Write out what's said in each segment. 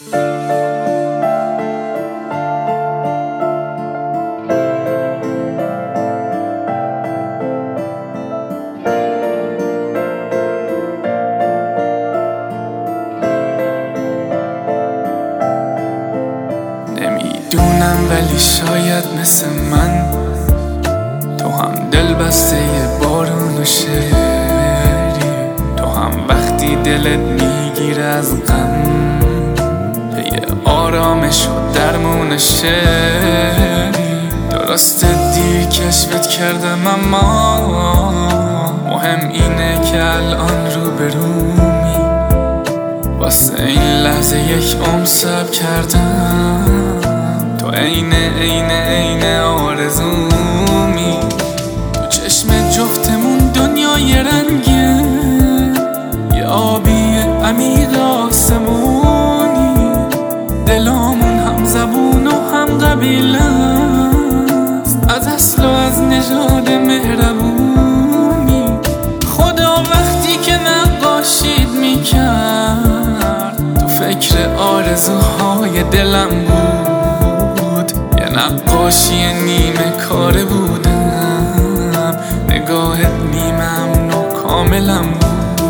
نمیدونم ولی شاید مثل من تو هم دل بسته بارون و شعری، تو هم وقتی دلت میگیره از غم پی آرامش و درمون شعری. درسته دیر کشفت کردم اما مهم اینه که الان رو برومی، واسه این لحظه یک عمر صبر کردم، تو عین آرزومی. تو چشم جفتمون دنیای رنگه، یه آبی عمیق آسمونی، دلامون هم زبون و هم قبیله است، از اصل و از نژاد مهربونی. خدا وقتی که نقاشید میکرد تو فکر آرزوهای دلم بود، یه نقاشی نیمه کاره بودم، نگاهت نیمه امن و کاملم بود.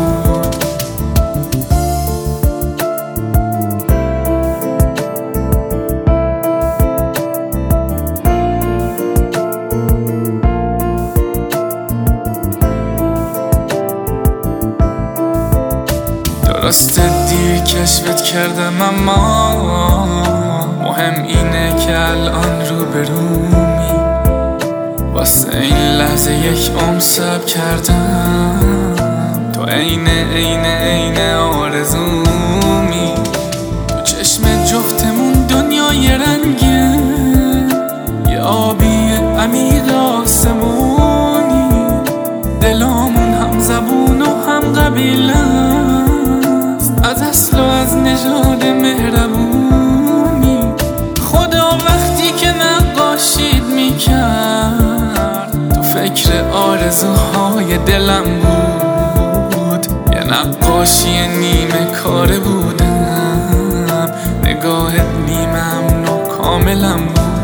درسته دیر کشفت کردم اما مهم اینه که الان رو برومی، واسه این لحظه یک عمر صبر کردم، تو عین آرزومی. تو چشم جفتمون دنیای رنگه، یه آبی عمیق آسمونی، دلامون هم زبون و هم قبیله است، از اصل و از نژاد مهربونی. خدا وقتی که نقاشید میکرد تو فکر آرزوهای دلم بود، یه نقاشی نیمه کاره بودم، نگاهت نیمه امن و کاملم بود.